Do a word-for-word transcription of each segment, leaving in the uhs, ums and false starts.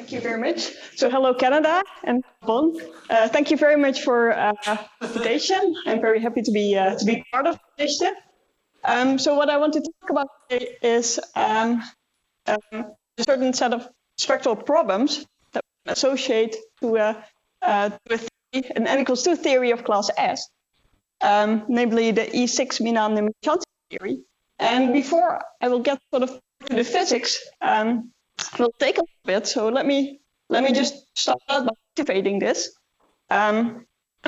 Thank you very much. So hello, Canada and Bon. Uh, thank you very much for uh, the invitation. I'm very happy to be uh, to be part of the initiative. Um, so what I want to talk about today is um, um, a certain set of spectral problems that we associate to, uh, uh, to a theory, an n equals two theory of class S, um, namely the E six Minan-Nimichans theory. And before I will get sort of to the physics, um, it will take a little bit. So let me let me just start out by activating this. Um,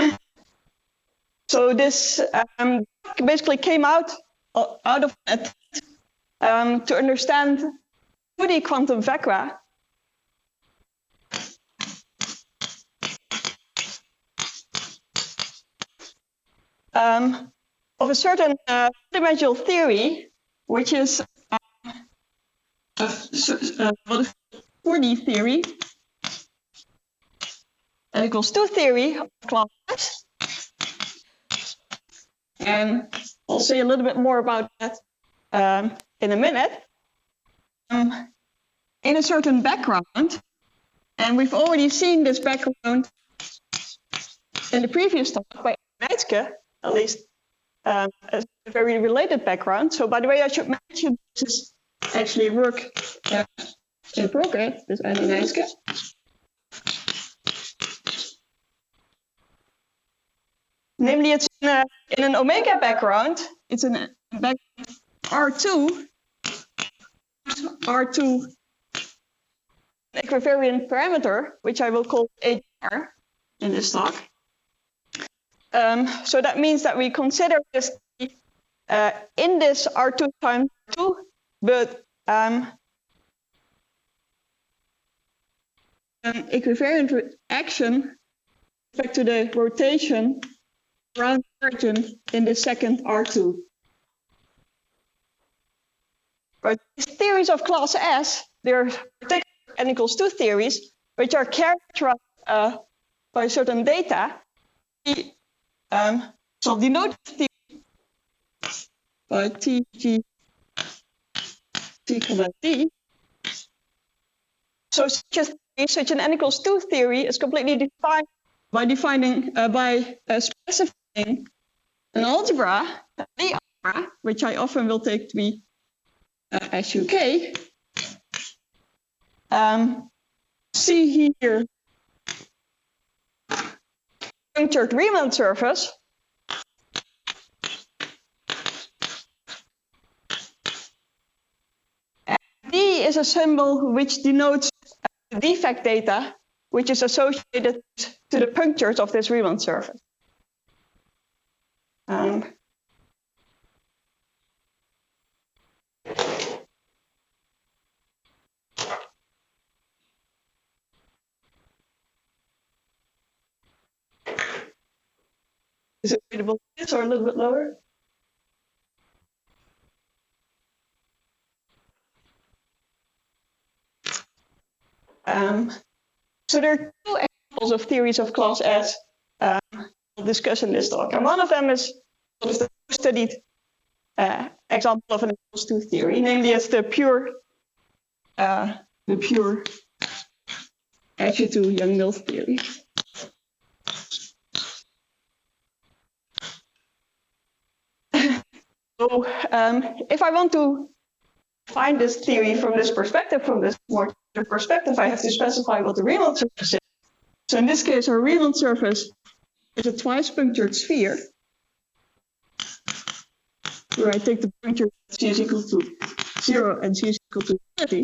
so this um, basically came out out of that um, to understand two D quantum vectra. Um, of a certain uh, dimensional theory, which is uh, uh, what is four D theory, n equals two theory of class S. And I'll say a little bit more about that um, in a minute. Um, in a certain background, and we've already seen this background in the previous talk by Meitske, at least um, a very related background. So by the way, I should mention this is actually work uh, in progress, this Annie Meitske. Namely, it's in, a, in an omega background. It's in a background R two, R two equivariant parameter, which I will call H R in this talk. Um, so that means that we consider this uh, in this R two times R two, but um, an equivariant action back to the rotation around origin in the second R two. Right. These theories of class S, they're particular n equals two theories, which are characterized uh, by certain data. We um, shall denote the by T, G, T, comma D. So such, a theory, such an n equals two theory is completely defined by defining uh, by uh, specifying an algebra, the algebra, which I often will take to be uh, S U K. Um, see here punctured Riemann surface. And D is a symbol which denotes the defect data, which is associated to the punctures of this Riemann surface. Um, Is it readable this or a little bit lower? Um, so there are two examples of theories of class S um, we'll discuss in this talk. And one of them is sort of the studied uh, example of an n equals two theory, namely it's the pure uh, the pure S U two Young-Mills theory. So um, if I want to find this theory from this perspective, from this more perspective, I have to specify what the Riemann surface is. So in this case, our Riemann surface is a twice punctured sphere, where I take the puncture c is equal to zero and c is equal to thirty.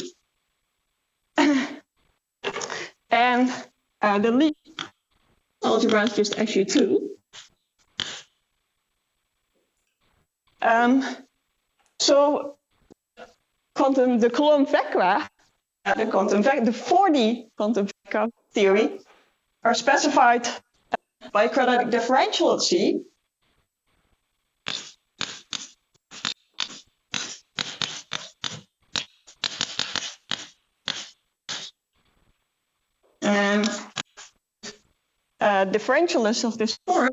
And uh, the Lie algebra is just S U two. Um, so quantum, the Coulomb vectra, uh, the quantum vec the four D quantum vectra theory are specified by quadratic differential at C. And uh, differentialness of this form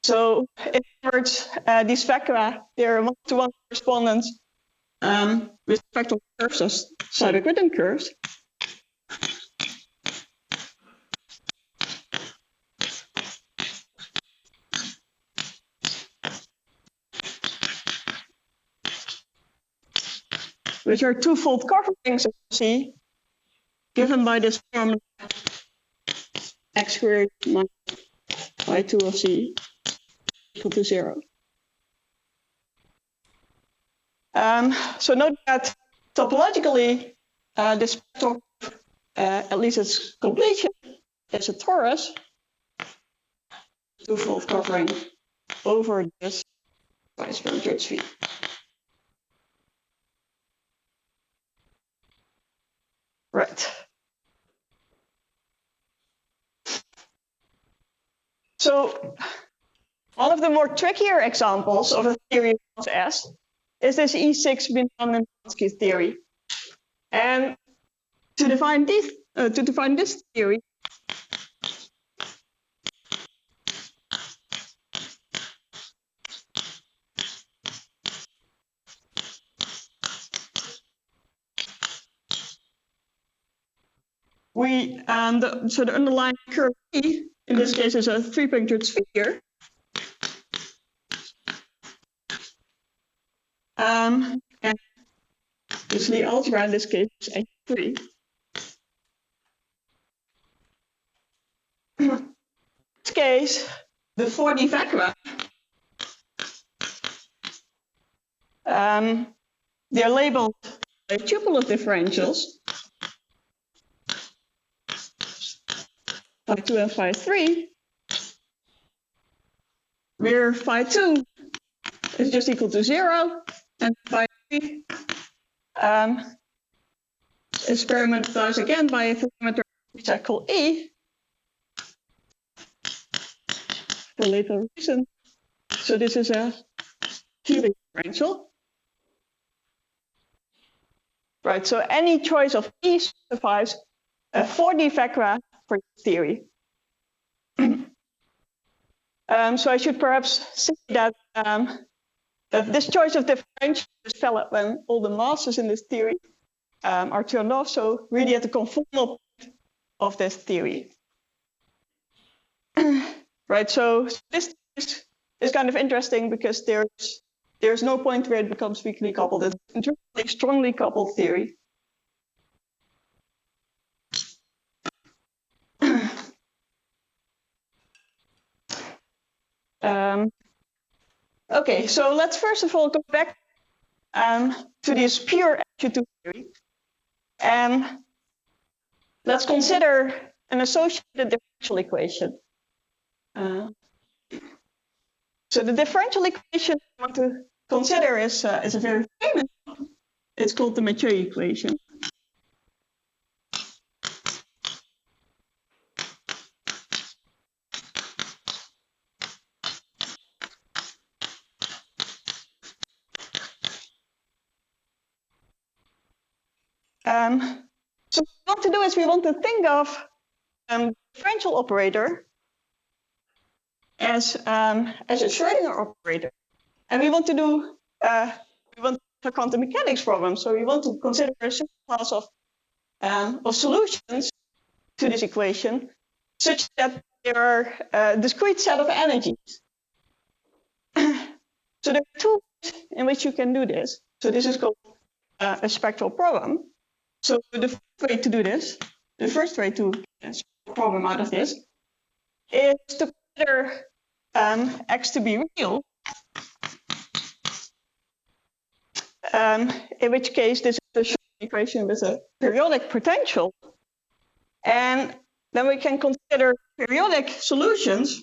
So in other words, uh, these vectora, they're one-to-one correspondence um, with spectral curves as Seidel-Witten curves. Which are twofold coverings, as you see, given by this formula x squared minus y two of c equal to zero. Um, so note that topologically, uh, this spectral, uh, at least its completion, is a torus, twofold covering over this Weisberg V. Right. So one of the more trickier examples of a theory of S is this E six Bin-Minkowski theory. And to define this, uh, to define this theory, we um, the, so the underlying curve E in this case is a three-punctured sphere. Um, and this Lie algebra in this case is A three. In this case, the four D vectora, um, they're labeled a tuple of differentials, phi two and phi three, where phi two is just equal to zero, and phi three um, is parameterized again by a parameter which I call E, for later reason. So this is a cubic differential. Right, so any choice of E specifies a four D vectora for this theory. um, so I should perhaps say that, um, that this choice of differential is valid when all the masses in this theory um, are turned off, so really at the conformal point of this theory. Right, so this is, is kind of interesting because there's there's no point where it becomes weakly coupled. It's a strongly coupled theory. um, okay, so let's first of all go back um, to this pure amplitude theory, and let's consider an associated differential equation. Uh, so the differential equation I want to consider is, uh, is a very famous one. It's called the Mathieu equation. Um, so what we want to do is we want to think of um, the differential operator as um, as a Schrödinger operator, and we want to do uh, we want a quantum mechanics problem. So we want to consider a certain class of um, of solutions to this equation, such that there are a discrete set of energies. So there are two ways in which you can do this. So this is called uh, a spectral problem. So the first way to do this, the first way to get a problem out of this, is to consider um, X to be real, um, in which case this is a Schrödinger equation with a periodic potential. And then we can consider periodic solutions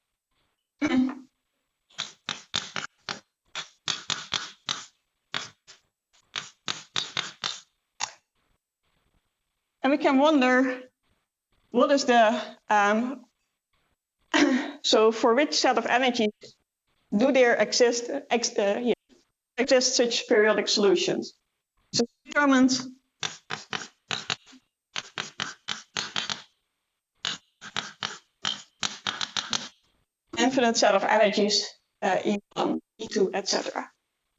and we can wonder what is the, um, so for which set of energies do there exist, ex, uh, yeah, exist such periodic solutions? So determined and infinite set of energies, uh, E one, E two, et cetera.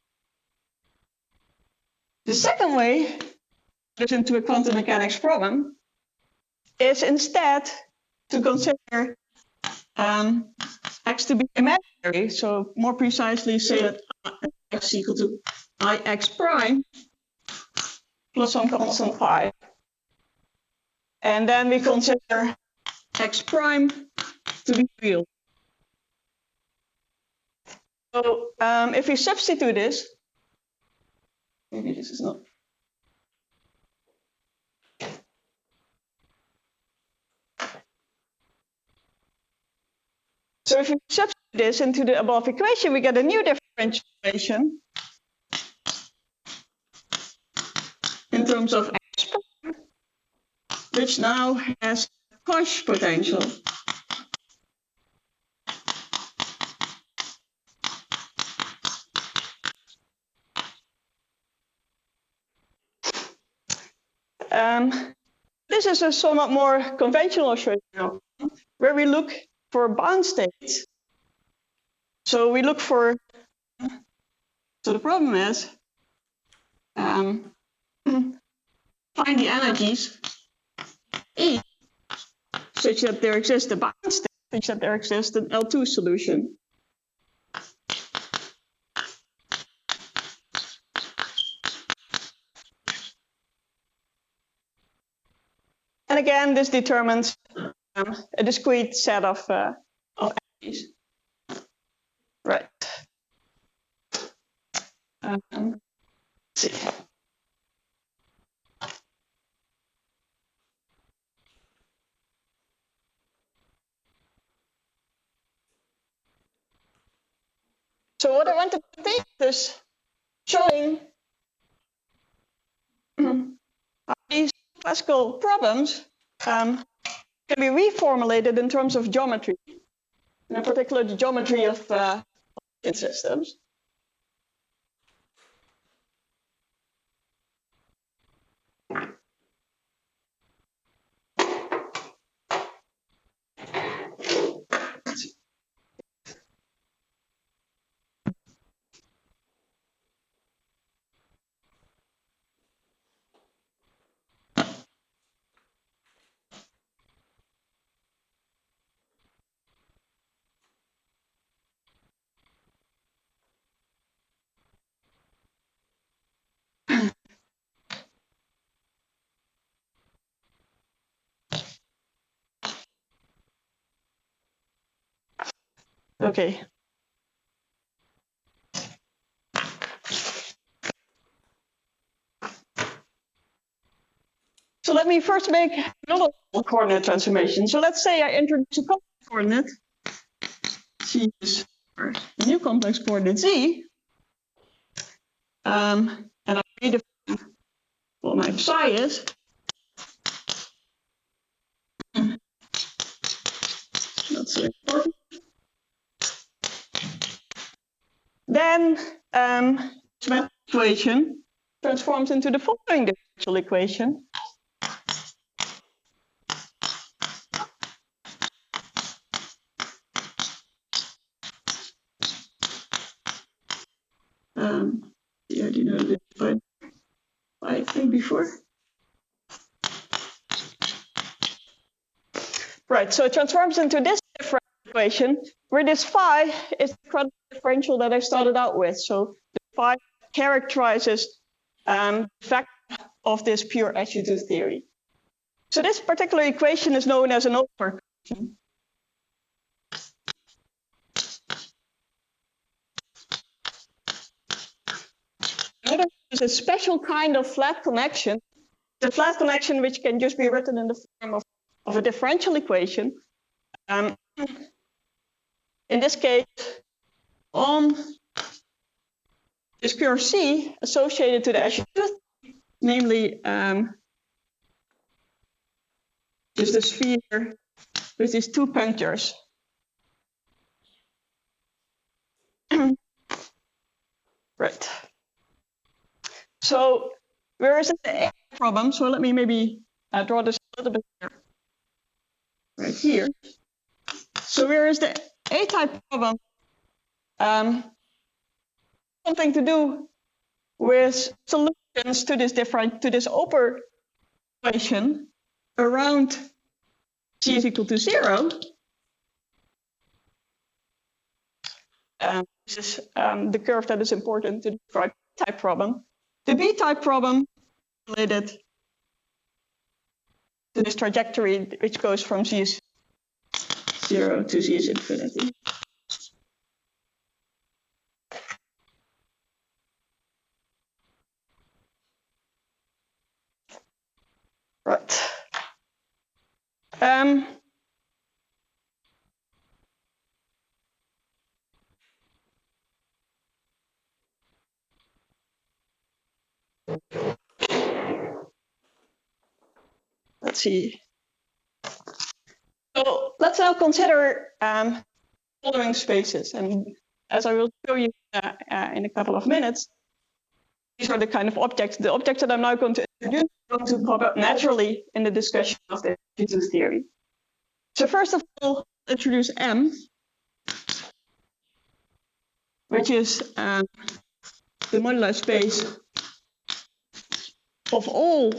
The second way, put into a quantum mechanics problem, is instead to consider um, x to be imaginary. So more precisely, say that x equal to ix prime plus some constant phi. And then we consider x prime to be real. So um, if we substitute this, maybe this is not. So if we substitute this into the above equation, we get a new differential equation in terms of x prime, which now has Cauchy potential. Um, this is a somewhat more conventional Schrödinger, where we look for bound states. So we look for, so the problem is, um, find the energies E such that there exists a bound state, such that there exists an L two solution. And again, this determines um, a discrete set of, uh, of energies. Right. Um, let's see. So what I want to take is showing how these classical problems um, can be reformulated in terms of geometry, and in particular the geometry of uh, systems. Okay. So let me first make another coordinate transformation. So let's say I introduce a complex coordinate, C is a new complex coordinate Z, um, and I redefine what my psi is. That's so important. Then um, this equation transforms into the following differential equation. Um, yeah, do you know this by, I think before? Right, so it transforms into this differential equation, where this phi is the differential that I started out with. So the phi characterizes um, the vector of this pure additive theory. So this particular equation is known as an over equation. It's a special kind of flat connection, the flat connection which can just be written in the form of, of a differential equation. Um, in this case, on this pure C associated to the additive, namely um, is the sphere with these two punctures. Right. So where is the problem? So let me maybe uh, draw this a little bit here. Right here. So where is the A-type problem, um, something to do with solutions to this different to this upper equation around c is equal to zero. Um, this is um, the curve that is important to describe type problem. The B-type problem related to this trajectory which goes from z is zero to z is infinity. Right. Um, let's see. So let's now consider um, following spaces, and as I will show you uh, uh, in a couple of minutes, these are the kind of objects. The objects that I'm now going to introduce are going to pop up naturally in the discussion of the G two theory. So first of all, introduce M, which is um, the modular space of all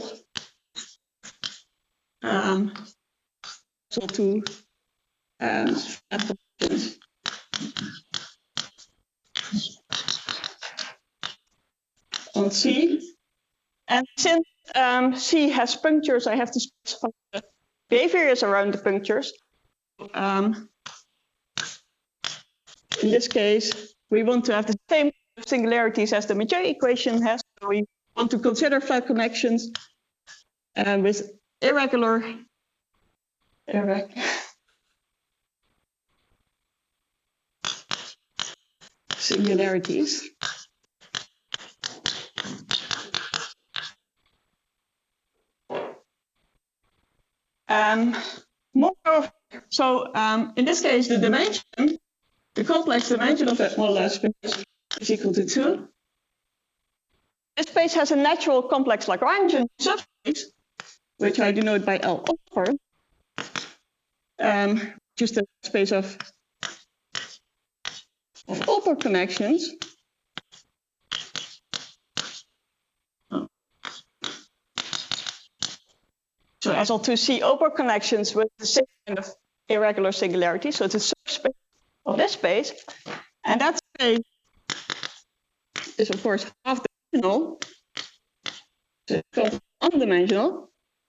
um, so two um, functions. On C, and since um, C has punctures, I have to specify the behaviors around the punctures. Um, in this case, we want to have the same singularities as the Matthieu equation has. So we want to consider flat connections uh, with irregular, irregular singularities. Um, moreover, so um, in this case, the dimension, the complex dimension of that modular space is equal to two. This space has a natural complex Lagrangian subspace, which I denote by L upper, um, just a space of, of upper connections. Oh. So S L two C upper connections with the same kind of irregular singularity. So it's a subspace of this space. And that space is, of course, half-dimensional. So it's called one-dimensional.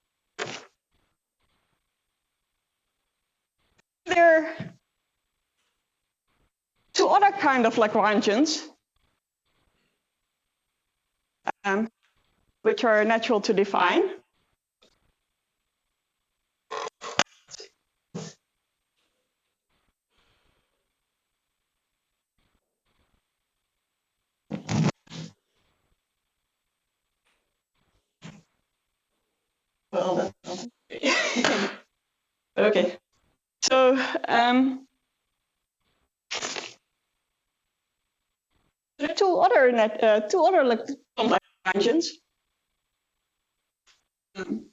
There are two other kind of Lagrangians, um, which are natural to define. Well, that's not okay. Okay. So um, there are two other net, uh, two other like, complex Lagrangians. Um,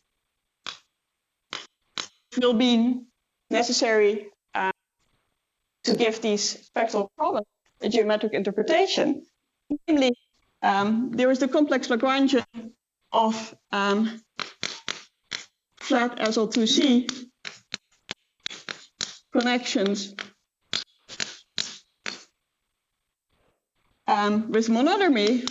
will be necessary uh, to give these spectral problems a geometric interpretation. Namely, um, there is the complex Lagrangian of um, flat S L two C connections um, with monodromy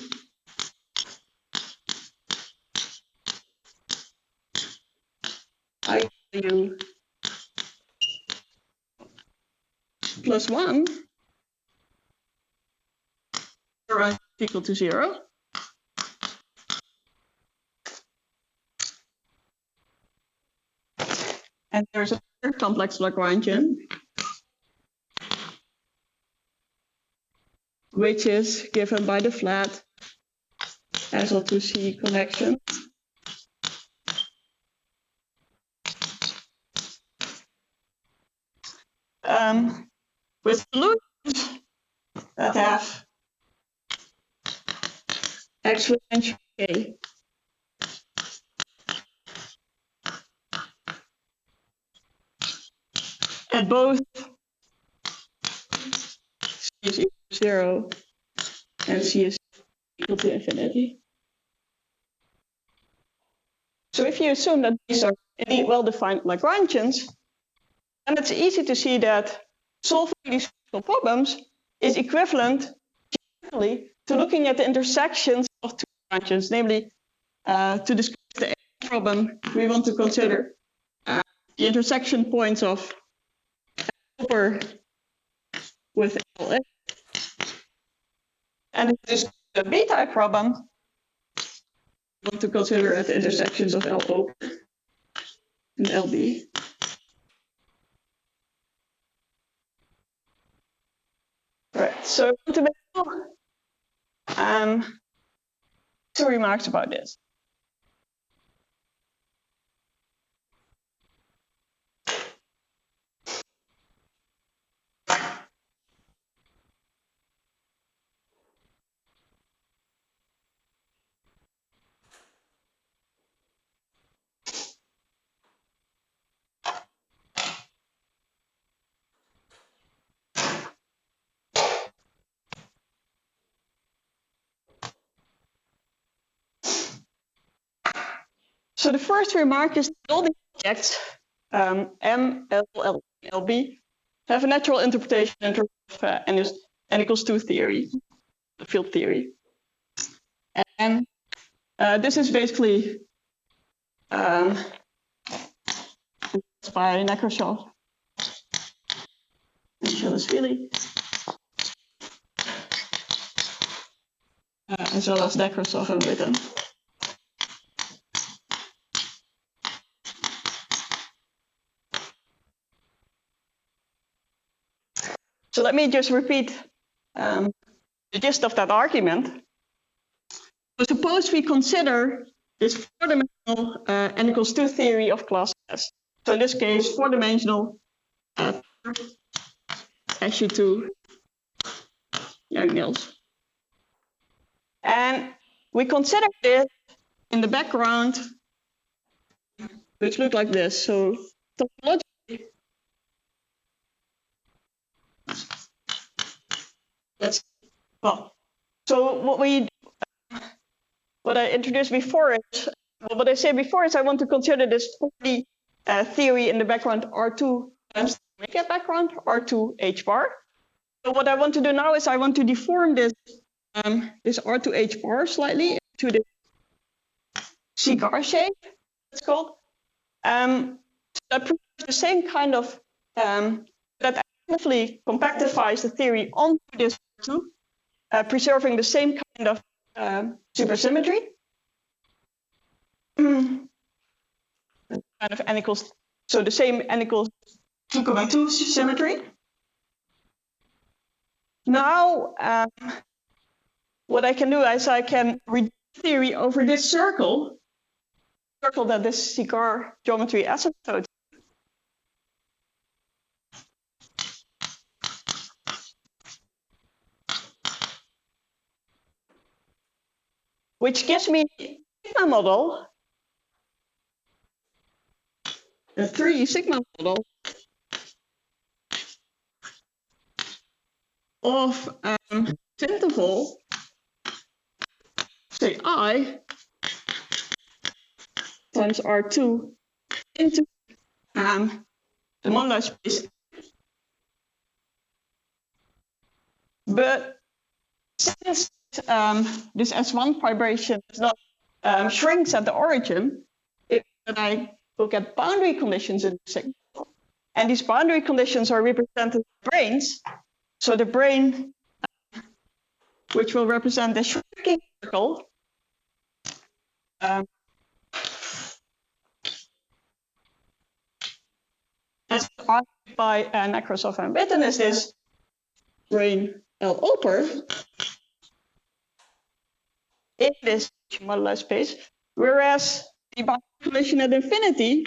I U plus one equal to zero. And there's another complex Lagrangian, which is given by the flat S L two C connection. Um, with solutions that have exponential k. At both is equal to zero and C is equal to infinity. So if you assume that these are indeed well-defined Lagrangians, then it's easy to see that solving these problems is equivalent generally to looking at the intersections of two Lagrangians, namely uh, to discuss the problem we want to consider uh, the intersection points of L with L A. And if this is the B-type problem, we want to consider at the intersections of L O and L B. Right, so to make um, two remarks about this. So the first remark is that all the objects, um, M, L, L, L, B, have a natural interpretation in terms of uh, N, is, N equals two theory, the field theory. And uh, this is basically um, by Nekrasov and Shilashvili, uh, as well as Nekrasov and Witten. So let me just repeat um, the gist of that argument. So suppose we consider this four-dimensional uh, N equals two theory of class S. So in this case, four-dimensional uh, S U two Yang-Mills. And we consider this in the background, which look like this. So topologically, let's well. So what we what I introduced before is well, what I said before is I want to consider this four-D uh, theory in the background R two times the omega background R two H bar. So what I want to do now is I want to deform this um, this R two H bar slightly into this cigar shape. It's called. Um, so that preserves the same kind of um, that actively compactifies the theory onto this R two, uh, preserving the same kind of um, supersymmetry. kind of N equals so the same N equals two comma two symmetry. Now, um, what I can do is I can reduce theory over this circle, circle that this cigar geometry asymptotes. Which gives me a sigma model, a three sigma model of um, interval, say I, times R two into um, the modular space. But since um, this S one vibration is not um, shrinks at the origin, if I look at boundary conditions in the signal, and these boundary conditions are represented in branes, so the brane, uh, which will represent the shrinking circle, um, as argued by uh, Nekrasov and Witten is this brane L upper in this modular space, whereas the boundary condition at infinity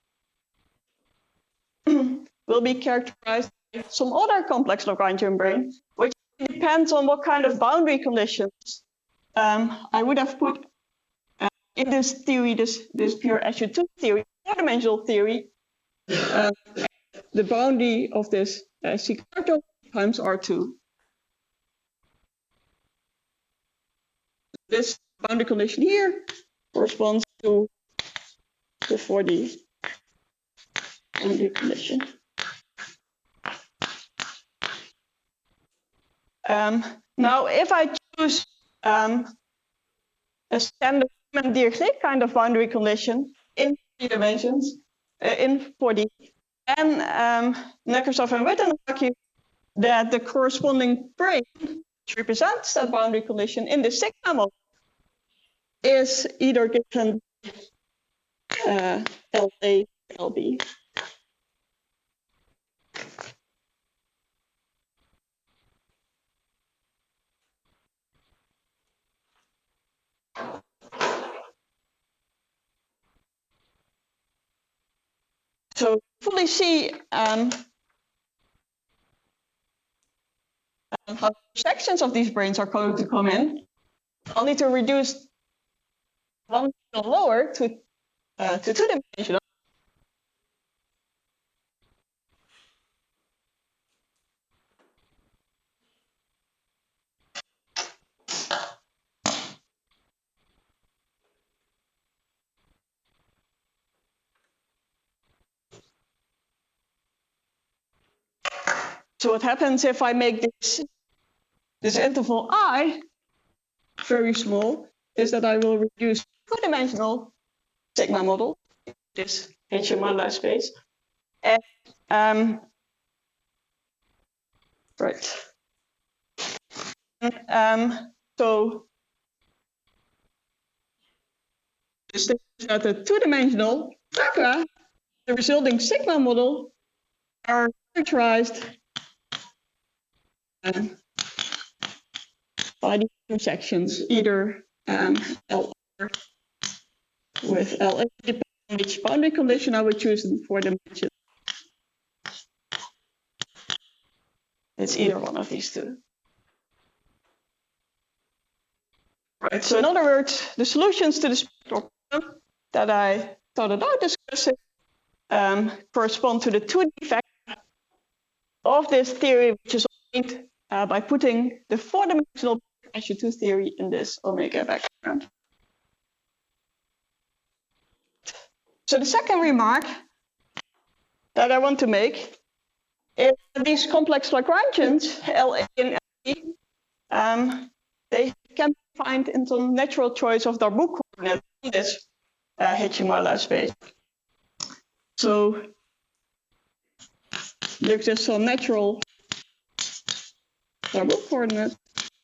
will be characterized by some other complex Lagrangian brane, which depends on what kind of boundary conditions um, I would have put uh, in this theory, this, this pure S U two theory, four-dimensional theory, uh, the boundary of this uh, cigar times R two. this boundary condition here corresponds to the four D boundary condition. Um, now, if I choose um, a standard Riemann-Dirichlet kind of boundary condition in three dimensions, uh, in four D, and um, Nekrasov and Witten argue that the corresponding brane, which represents that boundary condition in the sigma model, is either given uh, L A, L B. So fully see um, um, how sections of these branes are going to come in. I'll need to reduce one lower to uh, to two dimensional. So what happens if I make this this interval I very small is that I will reduce two-dimensional sigma model, this H M moduli space, and um, right. And, um, so this is that the two-dimensional vector, the resulting sigma model, are characterized um, by these two sections, either um, L R with L A, depending on which boundary condition I would choose in four dimensions. It's either one of these two. Right. So in other words, the solutions to the spectral problem that I started out discussing um, correspond to the two D vector of this theory, which is obtained uh, by putting the four-dimensional S U two theory in this omega background. So the second remark that I want to make is that these complex Lagrangians, L A and L B, um, they can be defined in some natural choice of Darboux coordinates in this uh, H M moduli space. So there's just some natural Darboux coordinates.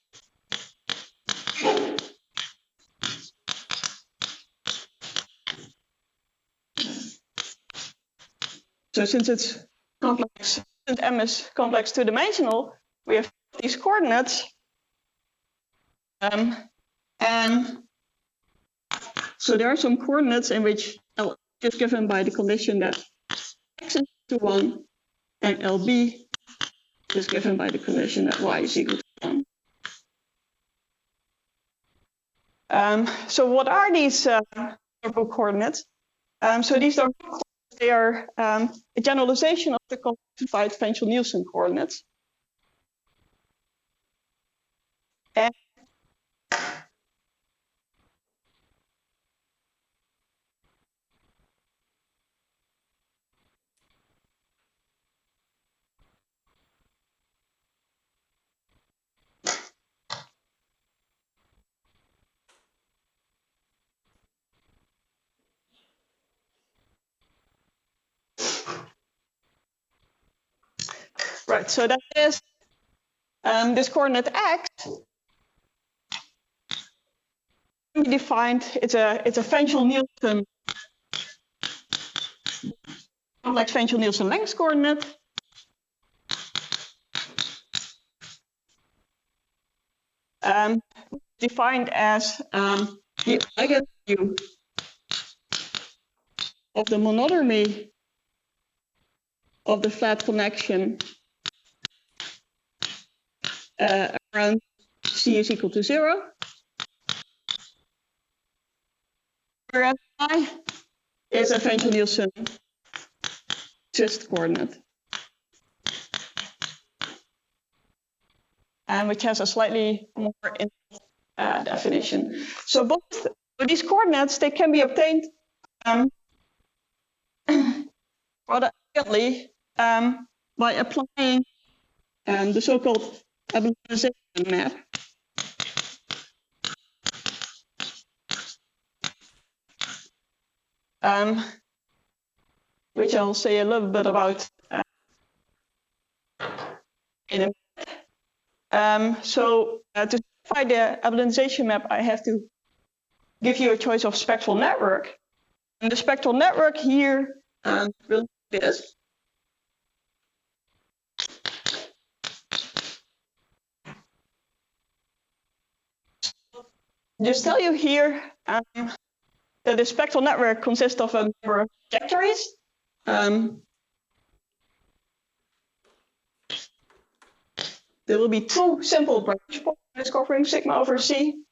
So since it's complex, since M is complex two-dimensional, we have these coordinates. Um, and so there are some coordinates in which L is given by the condition that x is equal to one, and L B is given by the condition that y is equal to one. Um, so what are these uh, Darboux coordinates? Um, so these Darboux coordinates, they are um, a generalization of the complexified Fenchel-Nielsen coordinates. And right, so that is um, this coordinate x can be defined. It's a it's a Fenchel-Nielsen complex Fenchel-Nielsen length coordinate. Um, defined as um, the eigenvalue of the monodromy of the flat connection uh, around C is equal to zero, whereas I is a Fenchel-Nielsen twist coordinate, and which has a slightly more uh, definition. So both so these coordinates, they can be obtained um, rather elegantly um, by applying um, the so-called abelianization map. Um, which I'll say a little bit about uh, in a minute. Um, so uh, to specify the abelianization map, I have to give you a choice of spectral network. And the spectral network here um, will be this. Just tell you here um, that the spectral network consists of a number of trajectories. Um, there will be two simple branch points covering sigma over C.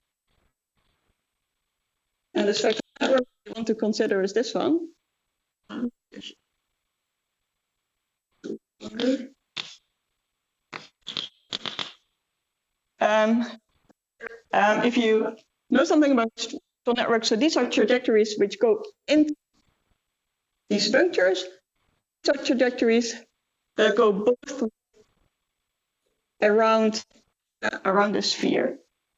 And the spectral network we want to consider is this one. Um, um, if you know something about spectral networks, so these are trajectories which go into these punctures. These are trajectories that go both around uh, around the sphere.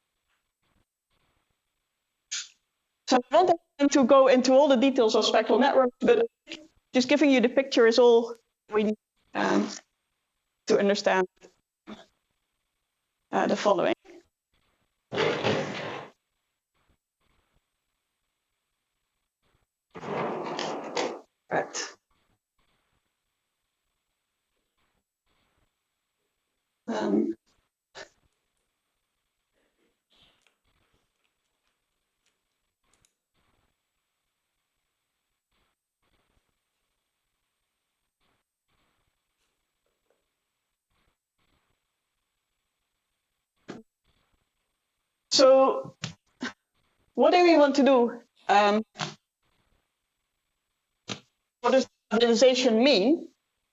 So I don't want to go into all the details of spectral networks, but just giving you the picture is all we need um, to understand uh, the following. Right. Um, so what do we want to do? Um, what does abelianization mean?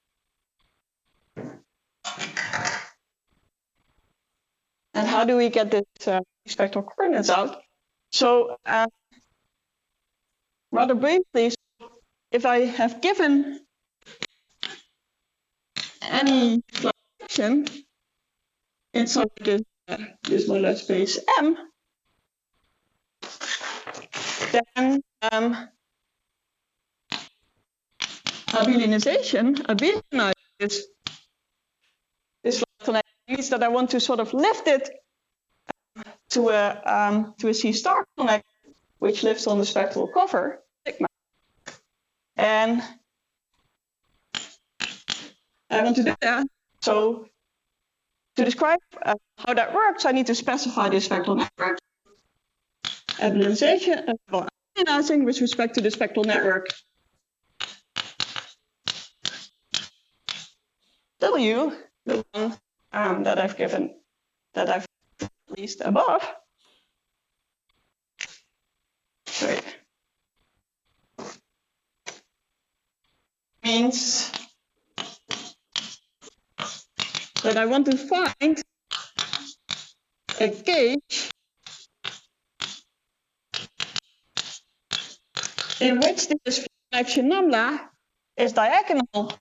And how do we get this uh, spectral coordinates out? So uh, rather briefly, if I have given any function inside this, uh, this modular space M, then um, abelianization, abelianizes this, this connection means that I want to sort of lift it to a um, to a C star connection, which lives on the spectral cover, sigma. And I want to do that. So to describe uh, how that works, I need to specify the spectral network. Abelianization, uh, well, abelianizing with respect to the spectral network W, the one um, that I've given, that I've least above. Sorry. Means that I want to find a gauge in which this connection lambda is diagonal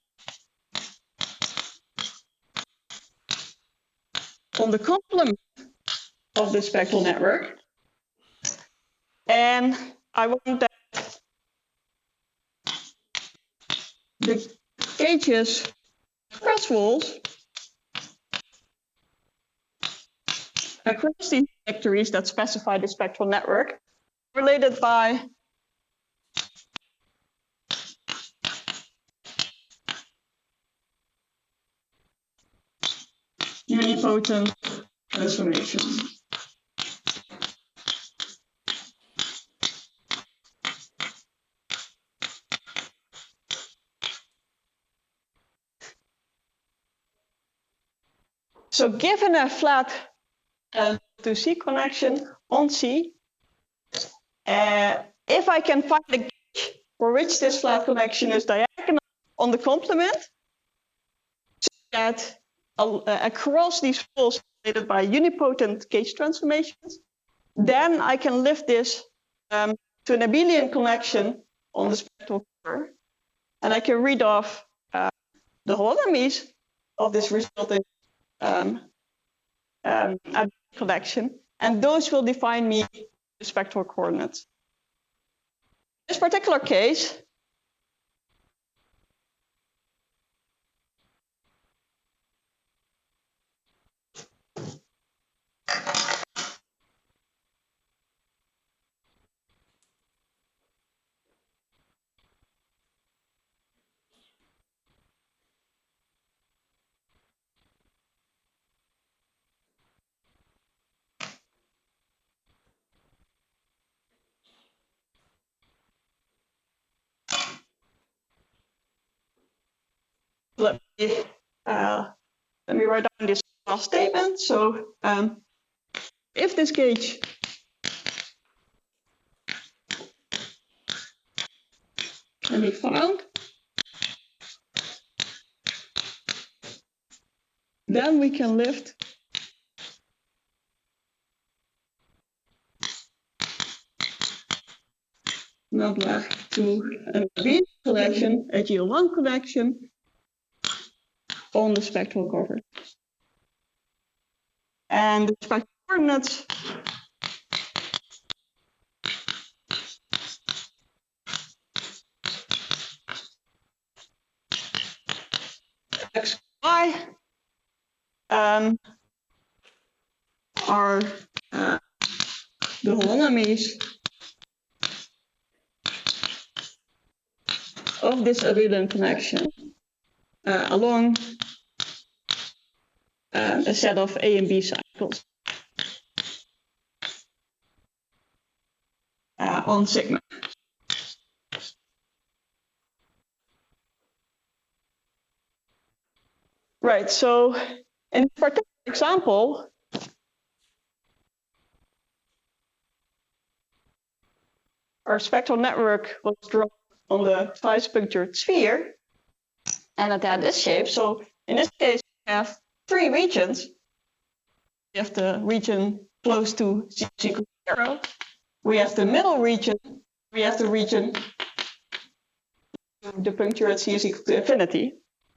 on the complement of the spectral network. And I want that the gauges thresholds across these trajectories that specify the spectral network related by unipotent transformations. So given a flat uh, to C connection on C, uh, if I can find the gauge for which this flat connection is diagonal on the complement, so that uh, across these poles related by unipotent gauge transformations, then I can lift this um, to an abelian connection on the spectral cover, and I can read off uh, the holonomies of this resulting um, um, connection, and those will define me the spectral coordinates. In this particular case, let me uh, let me write down this last statement. So um, if this gauge can be found, then we can lift nabla to an abelian connection, a G L one connection on the spectral cover. And the spectral coordinates x, y um, are uh, the holonomies of this abelian connection uh, along uh, a set of A and B cycles uh, on sigma. Right, so in this particular example, our spectral network was drawn on the twice punctured sphere, and it had this shape. So in this case, we have three regions. We have the region close to z equals zero. We have the middle region. We have the region the puncture at c is equal to infinity.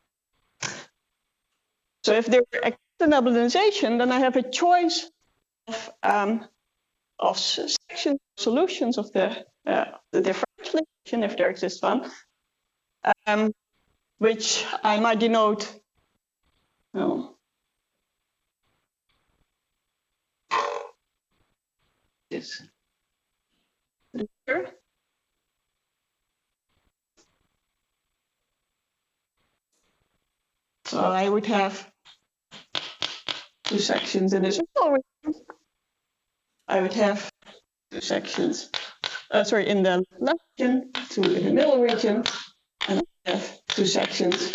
So if there exists an abelianization, then I have a choice of um, of sections, solutions of the uh, the differential equation, if there exists one, um, which I might denote. Well, this. Here. So I would have two sections in this middle region. I would have two sections, uh, sorry, in the left region, two in the middle region, and I have two sections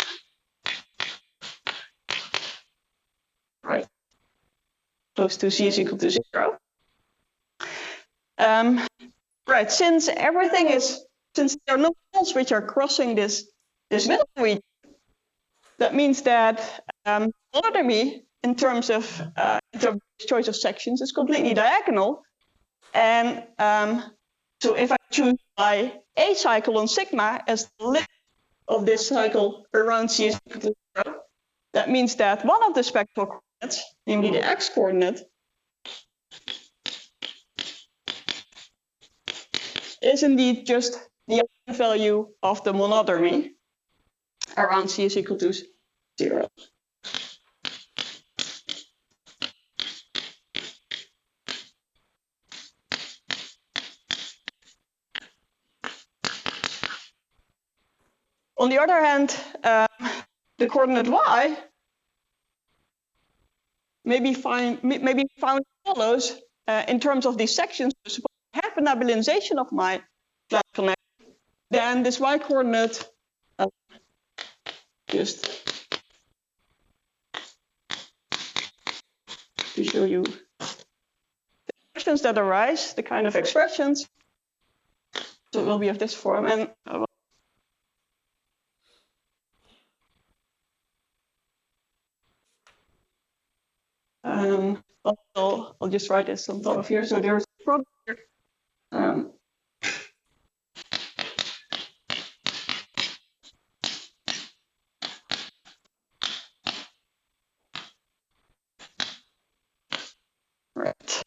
right close to c is equal to zero. Um, right, since everything is, since there are no poles which are crossing this this middle region, that means that um, holonomy in terms of uh, in terms of choice of sections is completely diagonal. And um, so if I choose my A cycle on sigma as the limit of this cycle around c is equal to zero, that means that one of the spectral coordinates, namely the x coordinate, is indeed just the eigenvalue of the monodromy around c is equal to zero. On the other hand, um, the coordinate y may be, find, may be found as follows uh, in terms of these sections. Suppose I have an abelianization of my flat connection, then this y coordinate, uh, just to show you the expressions that arise, the kind of expressions, so it will be of this form. And uh, Um, I'll, I'll just write this on top of here. So there's problem here. Um, right.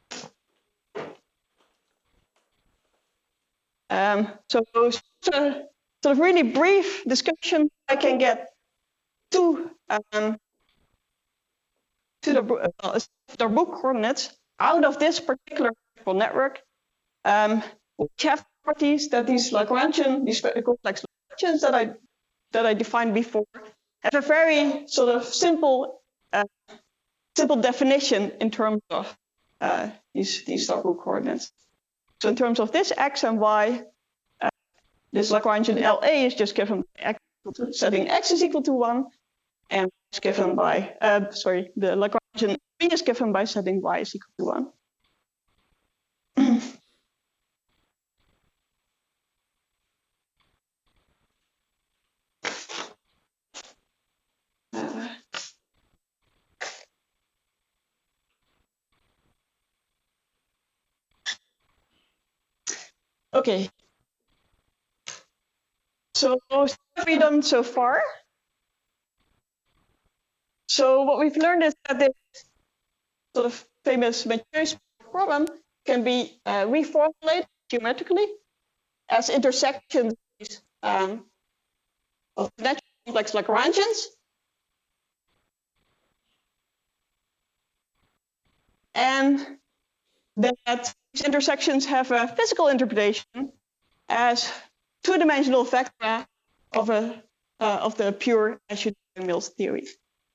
Um, so, so sort of really brief discussion I can get to um, to the uh, the book coordinates out of this particular network, um, which have properties that these Lagrangian, these complex Lagrangians that I that I defined before, have a very sort of simple uh, simple definition in terms of uh, these these Darboux coordinates. So in terms of this x and y, uh, this Lagrangian L A is just given by x equal to setting x is equal to one, and is given by uh, sorry the Lagrangian B is given by setting y is equal to one. uh, okay. So what have we done so far? So what we've learned is that this sort of famous Mathieu problem can be uh, reformulated geometrically as intersections um, of natural complex Lagrangians. And that these intersections have a physical interpretation as two-dimensional vector of a uh, of the pure Escher-Mills theory.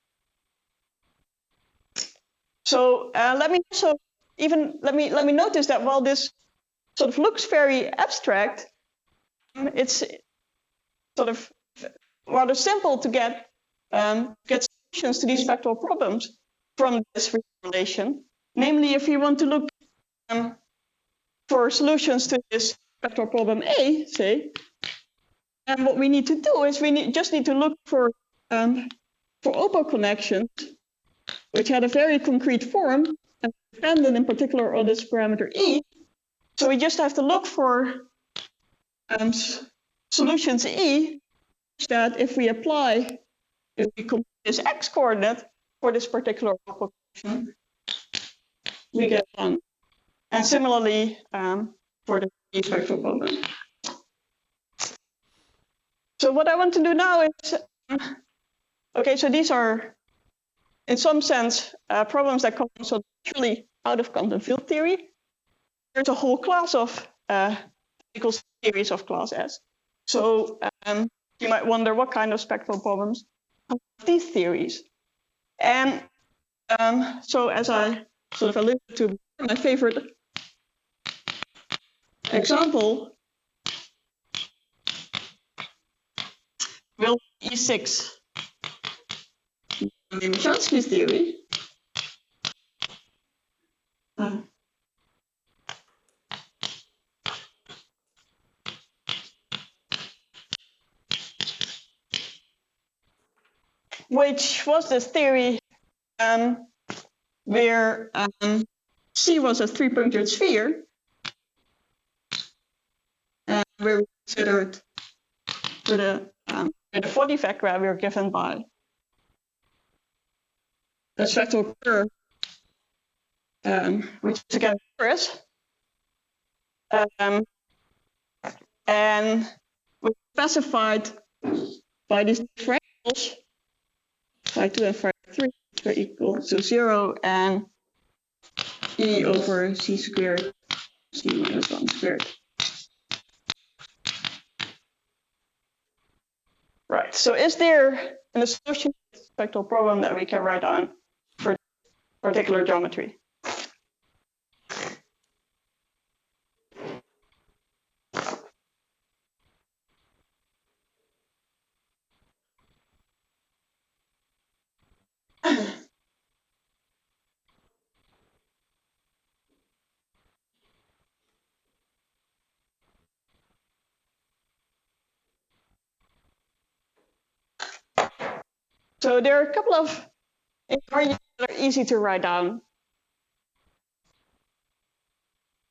So uh, let me also even let me let me notice that while this sort of looks very abstract, it's sort of rather simple to get um, get solutions to these vector problems from this relation. Namely, if you want to look um, for solutions to this vector problem A, say, and what we need to do is we need, just need to look for um, for Oppo connections, which had a very concrete form and dependent in particular on this parameter E. So we just have to look for um, solutions E that if we apply, if we compute this x coordinate for this particular Oppo connection, we get one. And similarly um, for the E vector problem. So what I want to do now is, um, okay, so these are, in some sense, uh, problems that come so naturally out of quantum field theory. There's a whole class of uh, equals theories of class S. So um, you might wonder what kind of spectral problems have these theories. And um, so as I sort of alluded to, my favorite example will be E six. Michansky's theory. Uh, which was this theory um, where um, C was a three-punctured sphere, uh, where we considered for the um, the forty vector we are given by a spectral curve, um, which is again torus, um, and we specified by these differentials, phi two and phi three, are equal to zero, and E over C squared, C minus one squared. Right, so is there an associated spectral problem that we can write on for particular geometry? So there are a couple of invariants that are easy to write down.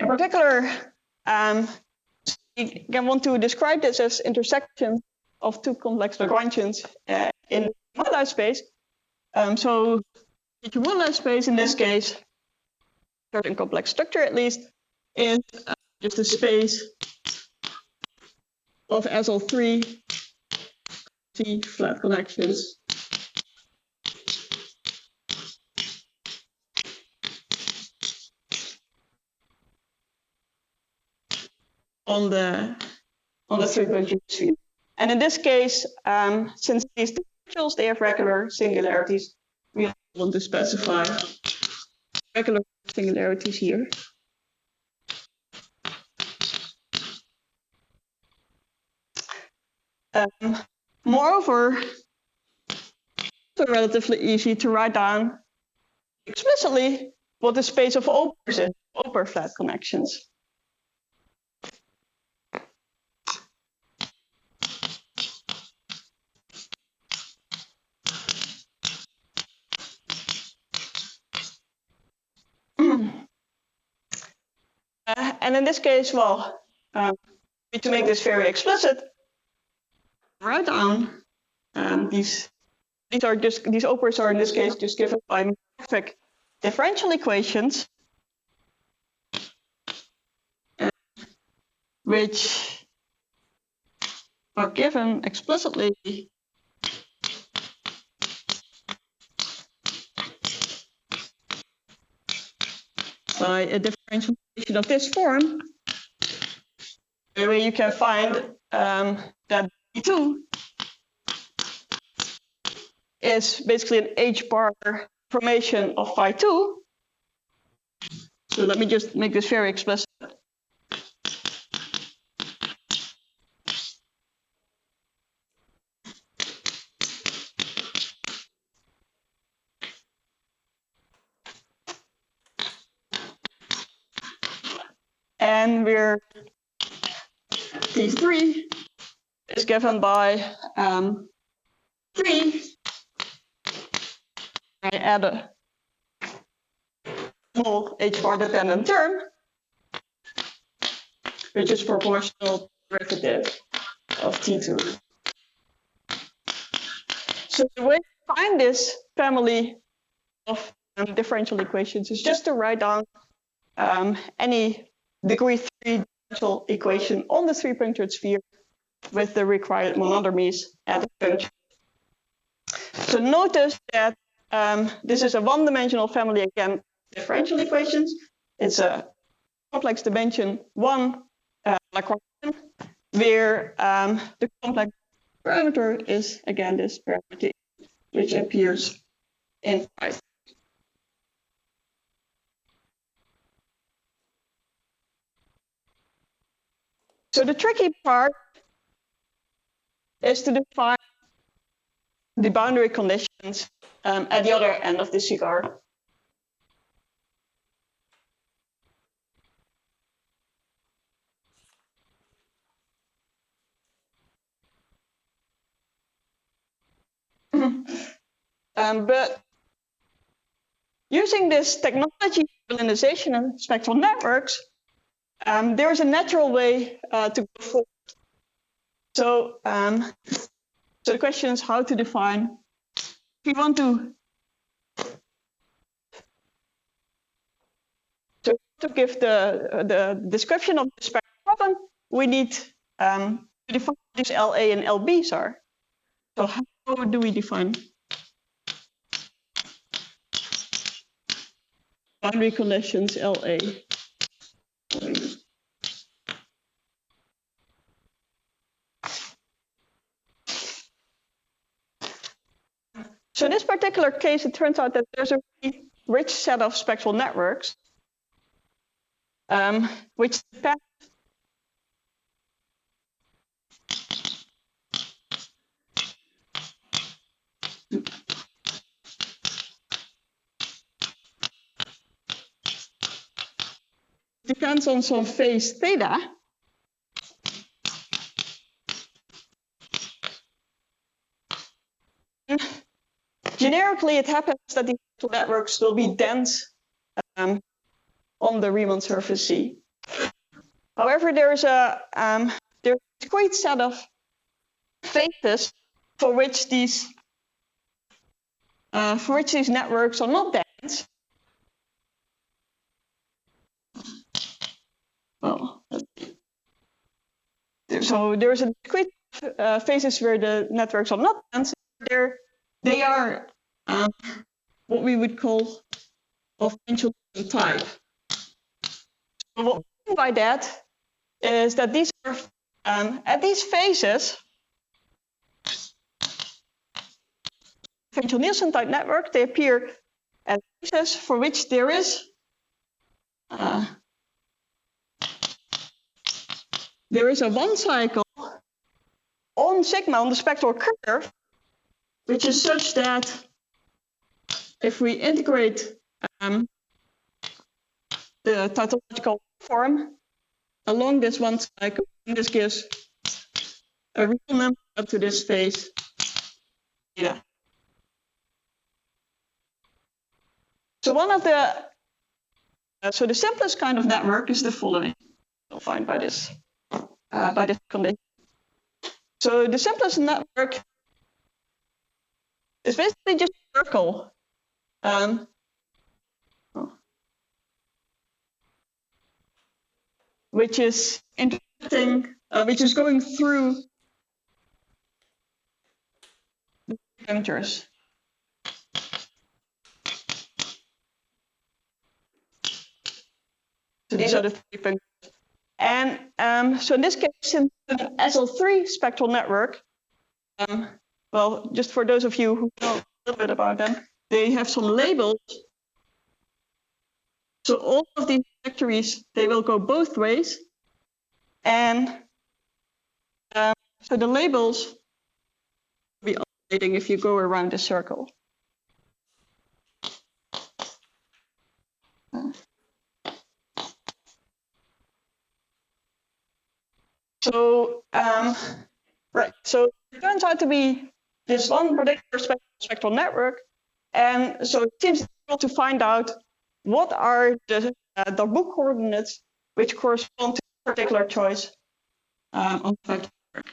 In particular, um, we want to describe this as intersection of two complex Lagrangians uh, in the one-line space. Um, so the one-line space in this case, certain complex structure at least, is uh, just a space of S L three T flat connections. On the on the three-point sphere. And in this case, um, since these differentials they have regular singularities, we want to specify regular singularities here. Um, moreover, it's relatively easy to write down explicitly what the space of opers is, oper flat connections. Uh, and in this case, well, um, to make this very explicit, write down um, these. These are just these opers are in this case just given by morphic differential equations, uh, which are given explicitly by a differential equation of this form, where you can find um, that B two is basically an H bar formation of phi two. So let me just make this very explicit. And we're T three is given by um, three. I add a small h bar dependent term, which is proportional derivative of T two. So the way to find this family of um, differential equations is just to write down um, any degree three differential equation on the three-punctured sphere with the required monodromies at the function. So notice that um, this is a one-dimensional family, again, differential equations. It's a complex dimension one uh, Lagrangian, where um, the complex parameter is, again, this parameter, which appears in phi. So the tricky part is to define the boundary conditions um, at the other end of the cigar. um, but using this technology, volatilization and spectral networks, um, there is a natural way uh, to go forward. So, um, so the question is how to define. If we want to to, to give the the description of the spectral problem, we need um, to define what these L A and L Bs are. So how do we define boundary conditions L A? So in this particular case, it turns out that there's a really rich set of spectral networks, um, which depend depends on some phase theta. Generically, it happens that these networks will be dense um, on the Riemann surface C. However, there is a um, there's a discrete set of phases for which these uh, for which these networks are not dense. Well, so there's a discrete uh, phases where the networks are not dense. They're, they are um, what we would call of French type. So what we mean by that is that these are um, at these phases, French-Nielsen type network, they appear as phases for which there is uh, there is a one cycle on sigma on the spectral curve, which is such that if we integrate um, the tautological form along this one cycle, this gives a real number up to this phase theta. So one of the uh, so the simplest kind of network is the following. You'll find by this uh, by this condition. So the simplest network is basically just a circle. Um, which is interacting, uh, which is going through the punctures. So these are the three punctures. And um, so in this case, in the S L three spectral network, um, well, just for those of you who know a little bit about them, they have some labels. So all of these trajectories, they will go both ways. And um, so the labels will be alternating if you go around the circle. So, um, right, so it turns out to be this one particular spectral, spectral network. And so it seems difficult to find out what are the uh, Darboux coordinates which correspond to a particular choice um, on the vector network.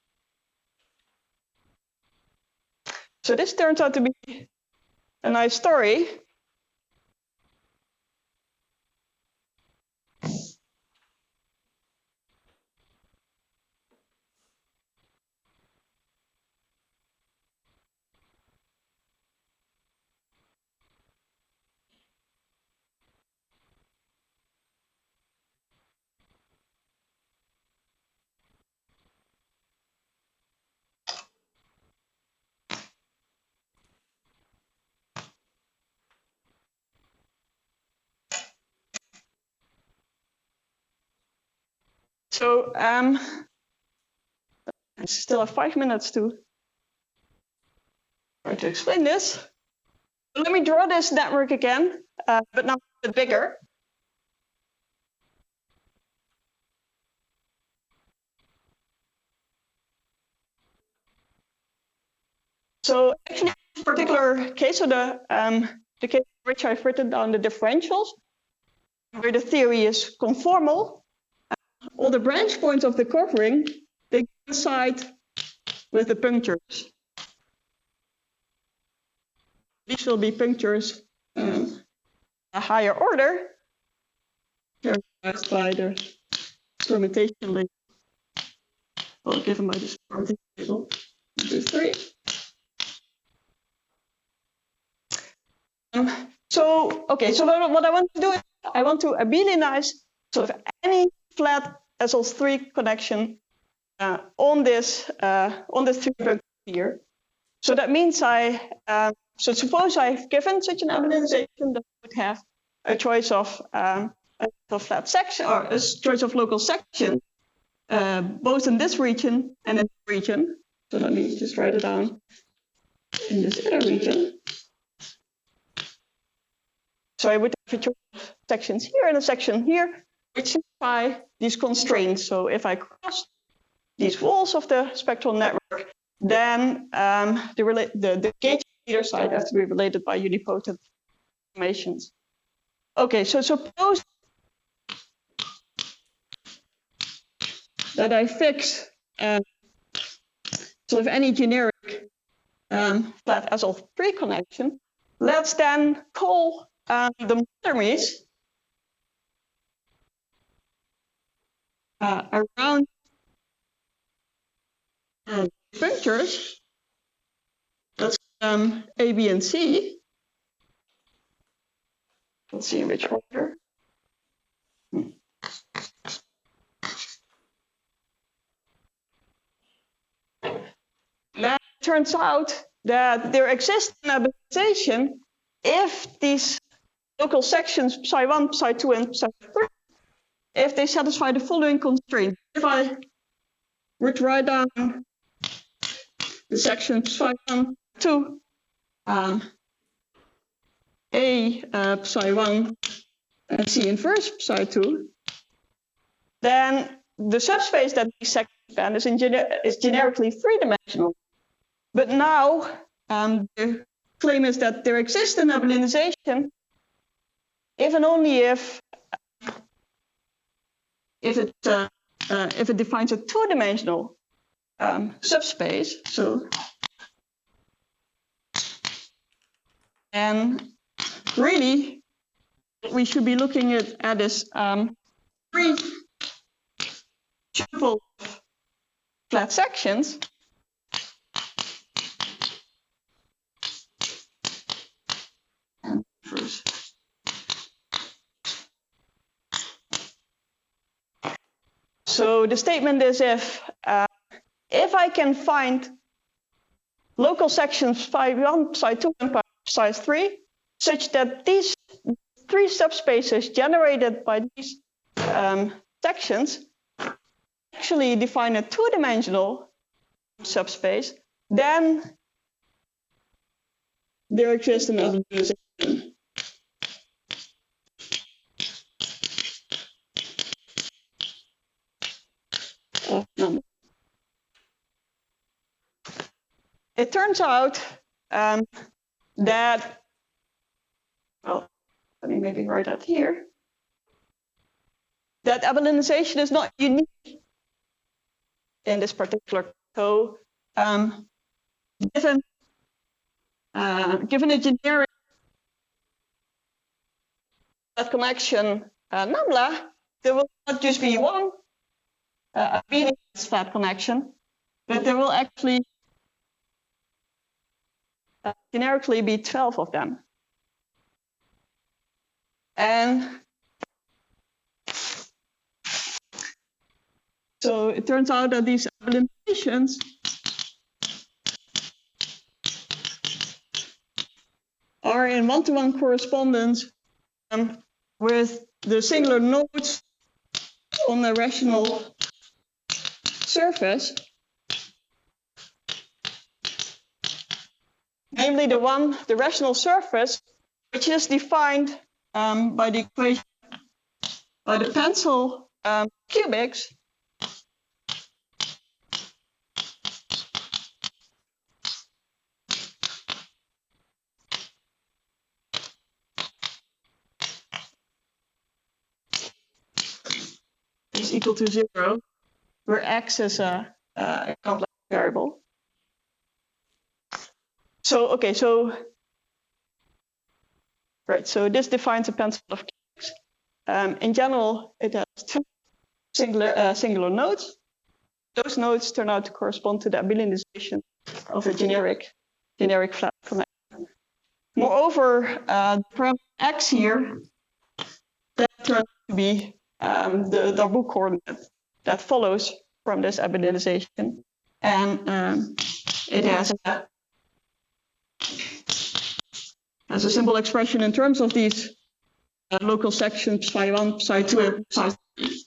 So this turns out to be a nice story. So um, I still have five minutes to try to explain this. So let me draw this network again, uh, but now a bit bigger. So actually, in this particular case, so the um, the case in which I've written down the differentials, where the theory is conformal, uh, all the branch points of the covering, they coincide with the punctures. These will be punctures um, a higher order, characterized by the permutation label. Well, given by this permutation label, one, two, three. Um, so, okay, so what, what I want to do is I want to abelianize sort of any flat S L three connection uh, on this uh, on this three punctures here. So that means I uh, so suppose I've given such an abelianization that I would have a choice of um, a flat section or a choice of local section, uh, both in this region and in this region. So let me just write it down in this other region. So I would have a choice of sections here and a section here, which satisfy these constraints. So if I cross these walls of the spectral network, then um, the, the, the gauge on either side have to be related by unipotent formations. Okay, so suppose that I fix uh, sort of any generic um, flat S L three connection, let's then call um, the monotomies uh, around uh, punctures. That's um, A, B, and C. Let's see in which order. Hmm. Then it turns out that there exists an habilitation if these local sections psi one, psi two, and psi three, if they satisfy the following constraint. If I were to write down the section psi one, two, um, A uh, psi one, and C inverse psi two, then the subspace that these sections span is, in gener is generically three-dimensional. But now um, the claim is that there exists an abelianization if and only if if it uh, uh, if it defines a two-dimensional um, subspace. So and really we should be looking at, at this um, three tuple flat sections. And first. So the statement is if uh, if I can find local sections psi one, psi two, and psi three, such that these three subspaces generated by these um, sections actually define a two-dimensional subspace, then there exists an abelianization. Of number. It turns out um, that, well, let me maybe write that here, that abelianization is not unique in this particular. So, um, given uh, given a generic flat connection uh, NAMLA, there will not just be one uh, abelianized flat connection, but there will actually uh, generically be twelve of them. And so it turns out that these abelianizations are in one-to-one correspondence um, with the singular nodes on the rational surface, namely the one, the rational surface, which is defined um, by the equation by the pencil um, cubics. Is equal to zero, where x is a, a complex variable. So, okay, so, right, so this defines a pencil of cubics. Um, in general, it has two singular, uh, singular nodes. Those nodes turn out to correspond to the abelianization of a generic, generic flat connection. Moreover, uh, the parameter x here, that turns out to be um, the Darboux coordinate that follows from this abelianization. And um, it has a, has a simple expression in terms of these uh, local sections psi one, psi two, and psi three.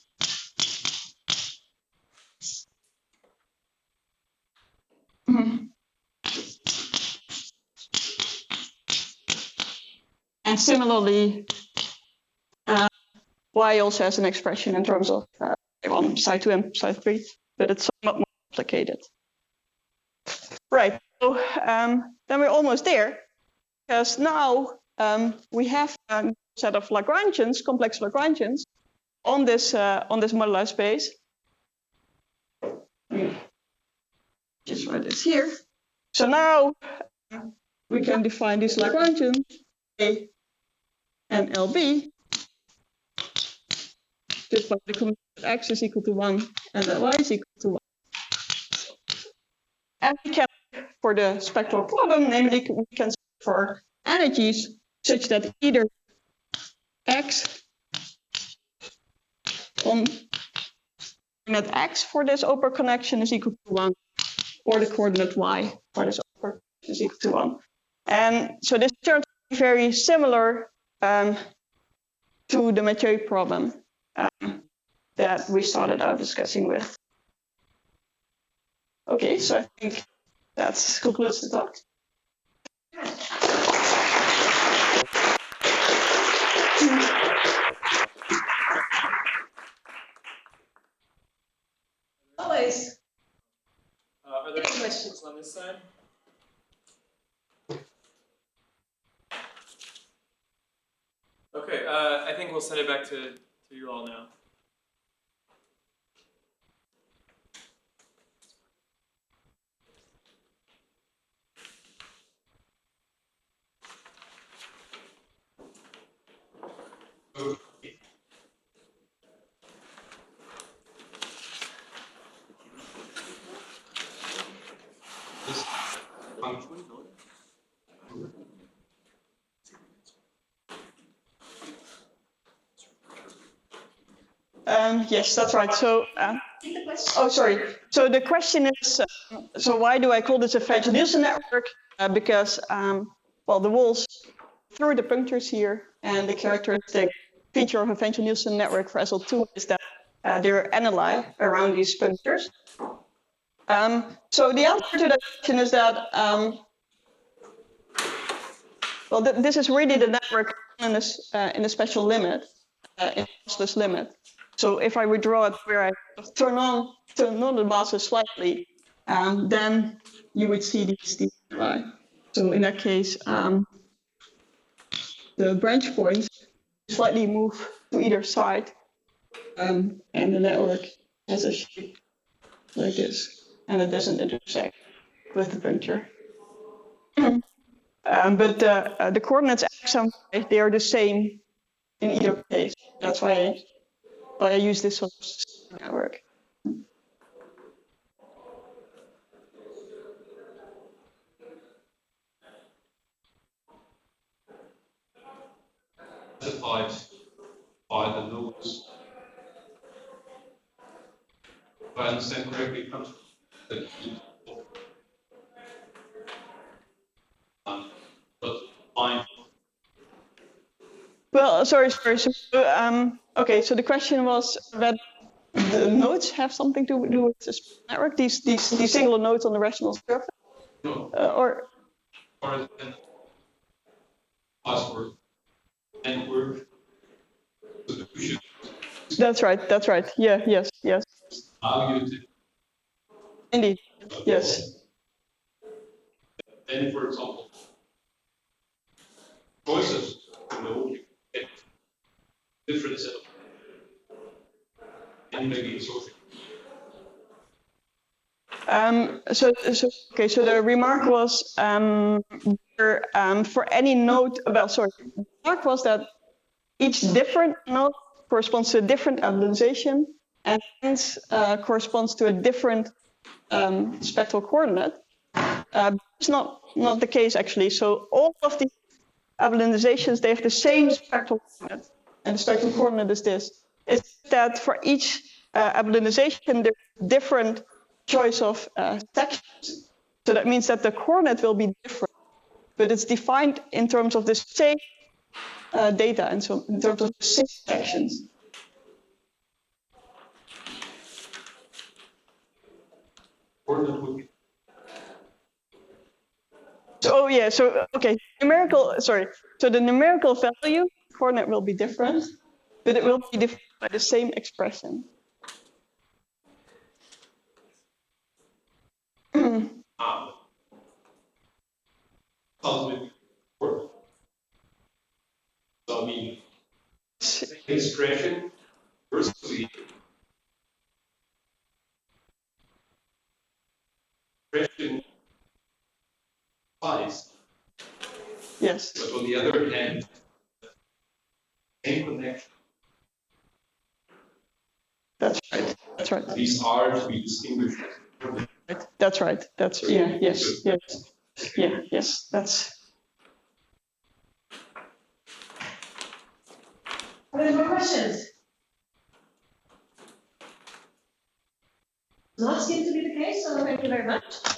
Mm-hmm. And similarly, uh, y also has an expression in terms of uh, one, psi two, and psi three, but it's somewhat more complicated. Right, so um, then we're almost there, because now um, we have a set of Lagrangians, complex Lagrangians, on this uh, on this moduli space, me just write this here. So now we can define these Lagrangians A and L B just by the combination that x is equal to one and that y is equal to one. And we can, for the spectral problem, namely we can search for energies such that either x on coordinate x for this open connection is equal to one, or the coordinate y for this open is equal to one. And so this turns out to be very similar um, to the Mathieu problem um, that we started out discussing with. Okay, so I think that concludes the talk. Always. Uh, are there any questions on this side? Okay, uh, I think we'll send it back to, to you all now. Um, yes, that's right. So, uh, oh, sorry. So the question is, uh, so why do I call this a French-Nielsen network? Uh, because, um, well, the walls through the punctures here, and the characteristic feature of a French-Nielsen network for S L two is that uh, there are analyzed around these punctures. Um, so the answer to that question is that, um, well, th this is really the network in a, uh, in a special limit, uh, in a lossless limit. So if I would draw it where I turn on, turn on the masses slightly, um, then you would see these, these lie. So in that case, um, the branch points slightly move to either side, um, and the network has a shape like this, and it doesn't intersect with the puncture. um, but uh, uh, the coordinates x and y, they are the same in either case. That's why I, why I use this sort of network. Specified by the nodes. If I understand correctly, comes that um, but fine. Well, sorry, sorry. So, um, okay, so the question was that the nodes have something to do with this network, these these these single nodes on the rational surface, No, uh, or or an password network solution. that's right, that's right. Yeah, yes, yes, How you did. indeed, yes. Then, for example, choices, you know, you get different set of and maybe social. Um, so, so okay, so the remark was um, there, um, for any node. Well, sorry, the remark was that each different node corresponds to a different abelianization and hence uh, corresponds to a different um, spectral coordinate. Uh, it's not not the case actually. So all of the abelianizations, they have the same spectral coordinate, and the spectral coordinate is this. It's that for each uh, abelianization, there's different choice of uh, sections. So that means that the coordinate will be different, but it's defined in terms of the same uh, data, and so in terms of the same sections. Coordinate would be. So, oh yeah, so, okay, numerical, sorry. So the numerical value, coordinate will be different, but it will be defined by the same expression. Ah, sounds with So I mean, expression versus the expression size, Yes, but on the other hand, same connection. that's right. That's right. These are to be distinguished. That's right. That's yeah. Yes. Yes. Yeah. Yes. That's. Are there more questions? Does not seem to be the case, so thank you very much.